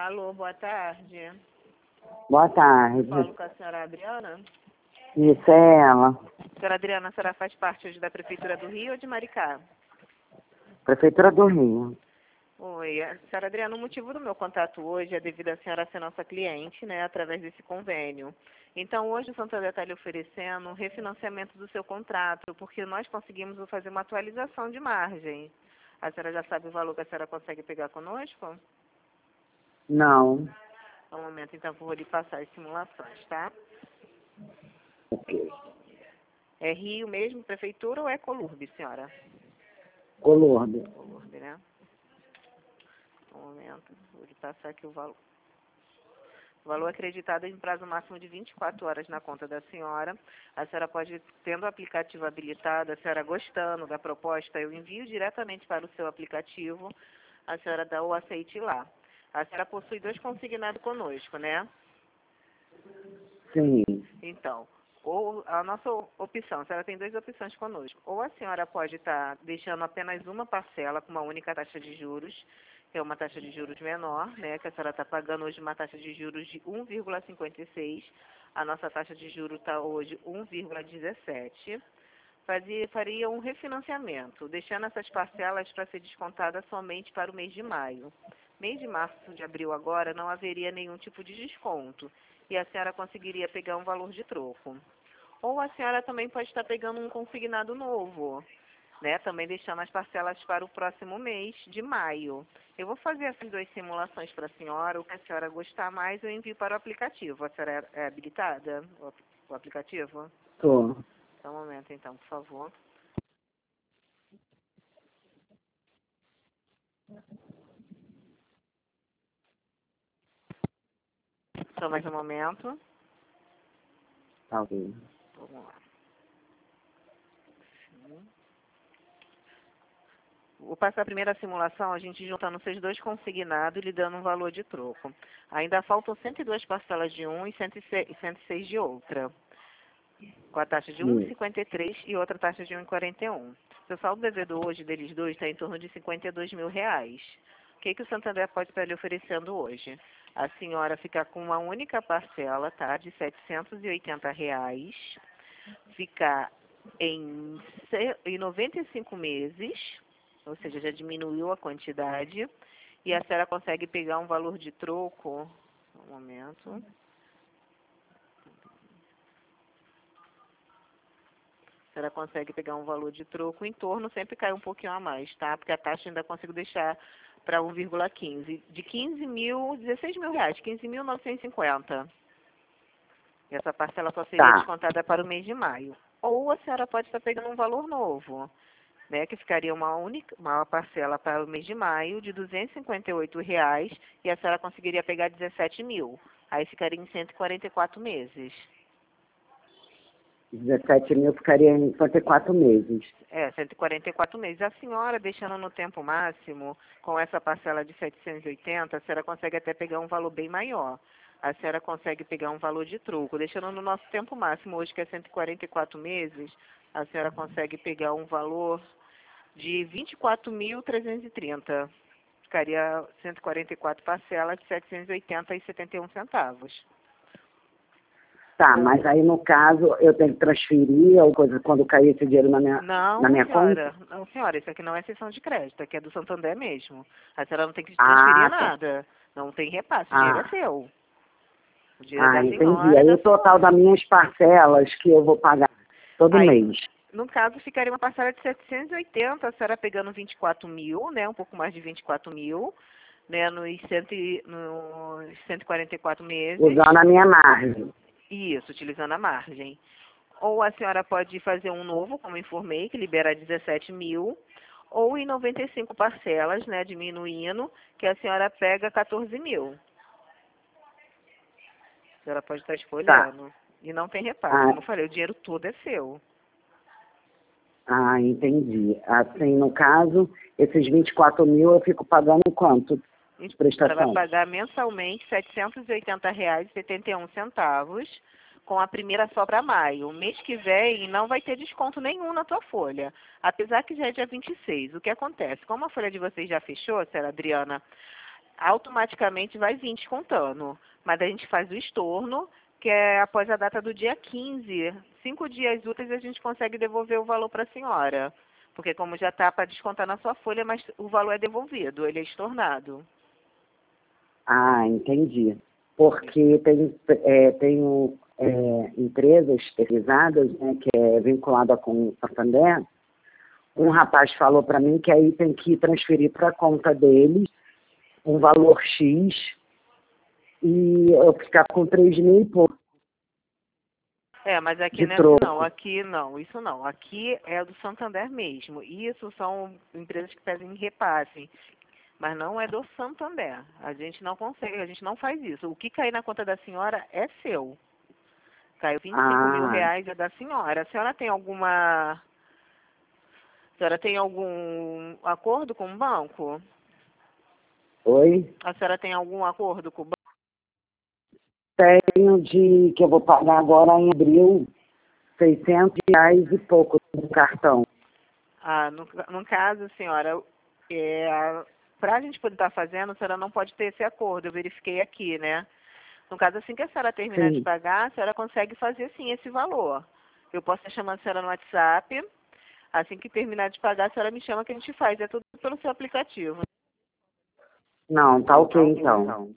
Alô, boa tarde. Boa tarde. Falo com a senhora Adriana. Isso é ela. Senhora Adriana, a senhora faz parte hoje da Prefeitura do Rio ou de Maricá? Prefeitura do Rio. Oi, senhora Adriana, o motivo do meu contato hoje é devido a senhora ser nossa cliente, né, através desse convênio. Então, hoje o Santander está lhe oferecendo um refinanciamento do seu contrato, porque nós conseguimos fazer uma atualização de margem. A senhora já sabe o valor que a senhora consegue pegar conosco? Não. Um momento, então, que eu vou lhe passar as simulações, tá? Ok. É Rio mesmo, Prefeitura, ou é Colurbe, senhora? Colorbe. Colurbe, né? Um momento, vou lhe passar aqui o valor. O valor acreditado em prazo máximo de 24 horas na conta da senhora. A senhora pode, tendo o aplicativo habilitado, a senhora gostando da proposta, eu envio diretamente para o seu aplicativo, a senhora dá o aceite lá. A senhora possui 2 consignados conosco, né? Sim. Então, ou a nossa opção, a senhora tem 2 opções conosco. Ou a senhora pode estar deixando apenas uma parcela com uma única taxa de juros, que é uma taxa de juros menor, né, que a senhora está pagando hoje uma taxa de juros de 1,56. A nossa taxa de juros está hoje 1,17. Faria um refinanciamento, deixando essas parcelas para ser descontada somente para o mês de maio. Mês de março, de abril agora, não haveria nenhum tipo de desconto e a senhora conseguiria pegar um valor de troco. Ou a senhora também pode estar pegando um consignado novo, né? Também deixando as parcelas para o próximo mês de maio. Eu vou fazer essas 2 simulações para a senhora, o que a senhora gostar mais eu envio para o aplicativo. A senhora é habilitada, o aplicativo? Tô. Só um momento então, por favor. Só mais um momento. Tá ok. Vamos lá. Vou passar a primeira simulação, a gente juntando esses 2 consignados e lhe dando um valor de troco. Ainda faltam 102 parcelas de um e 106 de outra, com a taxa de 1,53 e outra taxa de 1,41. O saldo devedor hoje deles dois está em torno de R$ 52.000. O que o Santander pode estar lhe oferecendo hoje? A senhora ficar com uma única parcela, tá, de R$ 780, ficar em 95 meses, ou seja, já diminuiu a quantidade, e a senhora consegue pegar um valor de troco, um momento, a senhora consegue pegar um valor de troco em torno, sempre cai um pouquinho a mais, tá? Porque a taxa ainda consigo deixar para 1,15, de 15 mil, 16 mil reais, 15.950. E essa parcela só seria Tá. descontada para o mês de maio. Ou a senhora pode estar pegando um valor novo, né, que ficaria uma parcela para o mês de maio de R$ 258 e a senhora conseguiria pegar 17 mil. Aí ficaria em 144 meses. 17 mil ficaria em 54 meses. 144 meses. A senhora, deixando no tempo máximo, com essa parcela de 780, a senhora consegue até pegar um valor bem maior. A senhora consegue pegar um valor de troco. Deixando no nosso tempo máximo, hoje que é 144 meses, a senhora consegue pegar um valor de 24.330. Ficaria 144 parcelas de 780,71 centavos. Tá, mas aí no caso eu tenho que transferir ou coisa quando cair esse dinheiro na minha senhora. conta? Não, senhora, isso aqui não é sessão de crédito, aqui é do Santander mesmo. A senhora não tem que transferir Tá. nada. Não tem repasse, o dinheiro é seu. O dinheiro é da Entendi. senhora, é Aí da o total senhora. das minhas parcelas que eu vou pagar todo Aí, mês. no caso, ficaria uma parcela de 780, a senhora pegando 24 mil, né, um pouco mais de 24 mil, né, nos 144 meses. Usando a minha margem. Isso, utilizando a margem. Ou a senhora pode fazer um novo, como informei, que libera 17 mil, ou em 95 parcelas, né, diminuindo, que a senhora pega 14 mil. A senhora pode estar Tá. escolhendo. E não tem repasse, como eu falei, o dinheiro todo é seu. Entendi. Assim, no caso, esses 24 mil eu fico pagando quanto de A senhora vai prestação? pagar mensalmente R$ 780,71, com a primeira só para maio. O mês que vem não vai ter desconto nenhum na tua folha, apesar que já é dia 26. O que acontece? Como a folha de vocês já fechou, senhora Adriana, automaticamente vai vir descontando. Mas a gente faz o estorno, que é após a data do dia 15. 5 dias úteis a gente consegue devolver o valor para a senhora. Porque como já está para descontar na sua folha, mas o valor é devolvido, ele é estornado. Ah, entendi. Porque tenho empresas terceirizadas, né, que é vinculada com o Santander. Um rapaz falou para mim que aí tem que transferir para a conta dele um valor X e eu ficar com 3 mil e pouco Mas aqui de não é assim não, troco. aqui não, isso não. Aqui é do Santander mesmo. Isso são empresas que pedem repasse, mas não é do Santander. A gente não consegue, a gente não faz isso. O que cair na conta da senhora é seu. Caiu 25 mil Ah, reais, é da senhora. A senhora tem algum acordo com o banco? oi? A senhora tem algum acordo com o banco? Tenho que eu vou pagar agora em abril R$ 600 e pouco do cartão. No caso, senhora, para a gente poder estar fazendo, a senhora não pode ter esse acordo. Eu verifiquei aqui, né? No caso, assim que a senhora terminar de Sim. pagar, a senhora consegue fazer sim esse valor. Eu posso estar chamando a senhora no WhatsApp. Assim que terminar de pagar, a senhora me chama que a gente faz. É tudo pelo seu aplicativo. Não, tá ok então.